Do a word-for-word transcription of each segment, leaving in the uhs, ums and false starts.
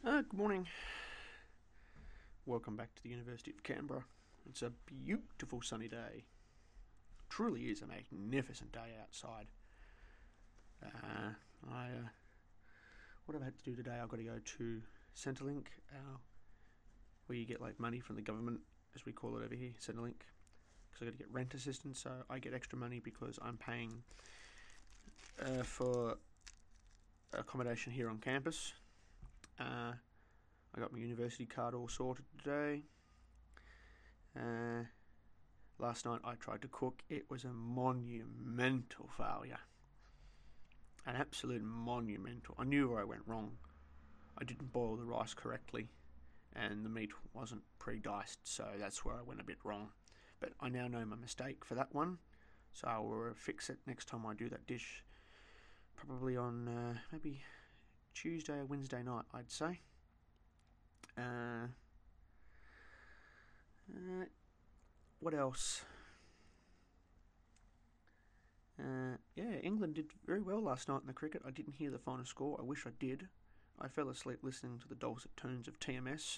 Uh, good morning. Welcome back to the University of Canberra. It's a beautiful sunny day. Truly is a magnificent day outside. Uh, I uh, what I've had to do today, I've got to go to Centrelink, uh, where you get like money from the government, as we call it over here, Centrelink, because I've got to get rent assistance. So I get extra money because I'm paying uh, for accommodation here on campus. Uh, I got my university card all sorted today. Uh, last night I tried to cook. It was a monumental failure. An absolute monumental. I knew where I went wrong. I didn't boil the rice correctly, and the meat wasn't pre-diced, so that's where I went a bit wrong. But I now know my mistake for that one, so I will fix it next time I do that dish. Probably on uh, maybe Tuesday or Wednesday night, I'd say. Uh, uh, what else? Uh, yeah, England did very well last night in the cricket. I didn't hear the final score. I wish I did. I fell asleep listening to the dulcet tones of T M S.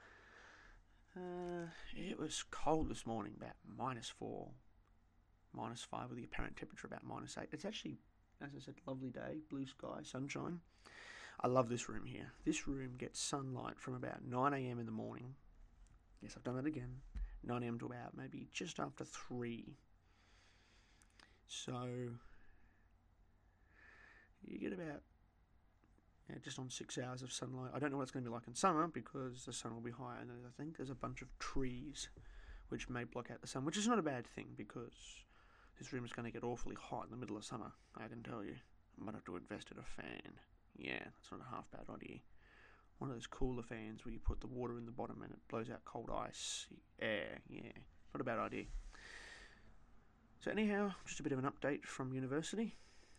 Uh, it was cold this morning, about minus four, minus five, with the apparent temperature about minus eight. It's actually, as I said, lovely day, blue sky, sunshine. I love this room here. This room gets sunlight from about nine a.m. in the morning. Yes, I've done that again. nine a.m. to about maybe just after three. So you get about yeah, just on six hours of sunlight. I don't know what it's going to be like in summer because the sun will be higher, and I think there's a bunch of trees which may block out the sun, which is not a bad thing because this room is going to get awfully hot in the middle of summer, I can tell you. I might have to invest in a fan. Yeah, that's not a half bad idea. One of those cooler fans where you put the water in the bottom and it blows out cold ice air. Yeah, not a bad idea. So anyhow, just a bit of an update from university.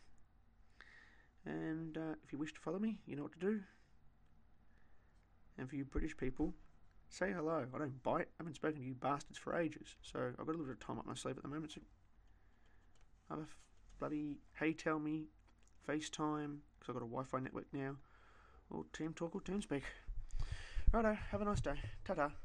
And uh, if you wish to follow me, you know what to do. And for you British people, say hello. I don't bite. I haven't spoken to you bastards for ages. So I've got a little bit of time up my sleeve at the moment. So have a f- bloody hey tell me, FaceTime, because I've got a Wi-Fi network now, or Team Talk or TeamSpeak. Righto, have a nice day. Ta-ta.